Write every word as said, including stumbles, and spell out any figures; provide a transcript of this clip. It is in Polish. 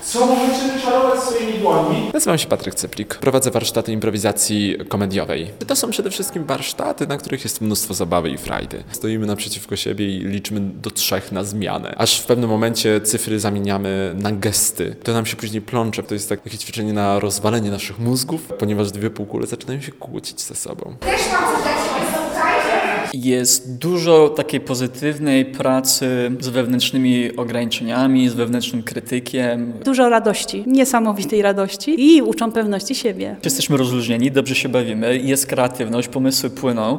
co możecie wyczarować swoimi dłońmi. Nazywam się Patryk Cyplik. Prowadzę warsztaty improwizacji komediowej. To są przede wszystkim warsztaty, na których jest mnóstwo zabawy i frajdy. Stoimy naprzeciwko siebie i liczymy do trzech na zmianę. Aż w pewnym momencie cyfry zamieniamy na gesty. To nam się później plącze. To jest takie ćwiczenie na rozwalenie naszych mózgów, ponieważ dwie półkule zaczynają się kłócić ze sobą. Też mam coś dla Ciebie, słuchaj. Jest dużo takiej pozytywnej pracy z wewnętrznymi ograniczeniami, z wewnętrznym krytykiem. Dużo radości, niesamowitej radości i uczą pewności siebie. Jesteśmy rozluźnieni, dobrze się bawimy, jest kreatywność, pomysły płyną.